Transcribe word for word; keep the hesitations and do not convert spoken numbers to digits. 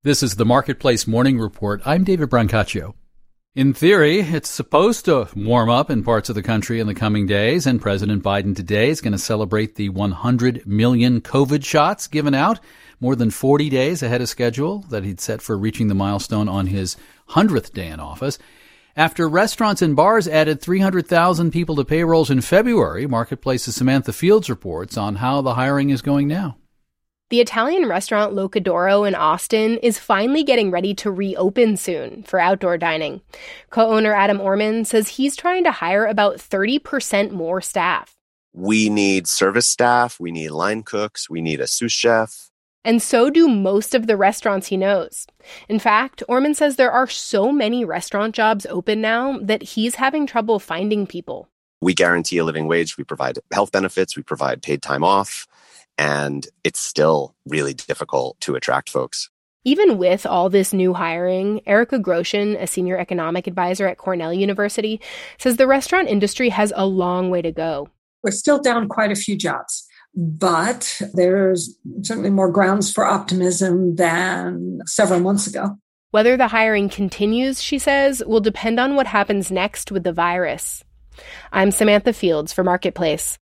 This is the Marketplace Morning Report. I'm David Brancaccio. In theory, it's supposed to warm up in parts of the country in the coming days, and President Biden today is going to celebrate the one hundred million COVID shots given out, more than forty days ahead of schedule that he'd set for reaching the milestone on his hundredth day in office. After restaurants and bars added three hundred thousand people to payrolls in February, Marketplace's Samantha Fields reports on how the hiring is going now. The Italian restaurant Locadoro in Austin is finally getting ready to reopen soon for outdoor dining. Co-owner Adam Orman says he's trying to hire about thirty percent more staff. We need service staff, we need line cooks, we need a sous chef. And so do most of the restaurants he knows. In fact, Orman says there are so many restaurant jobs open now that he's having trouble finding people. We guarantee a living wage, we provide health benefits, we provide paid time off. And it's still really difficult to attract folks. Even with all this new hiring, Erica Groshin, a senior economic advisor at Cornell University, says the restaurant industry has a long way to go. We're still down quite a few jobs, but there's certainly more grounds for optimism than several months ago. Whether the hiring continues, she says, will depend on what happens next with the virus. I'm Samantha Fields for Marketplace.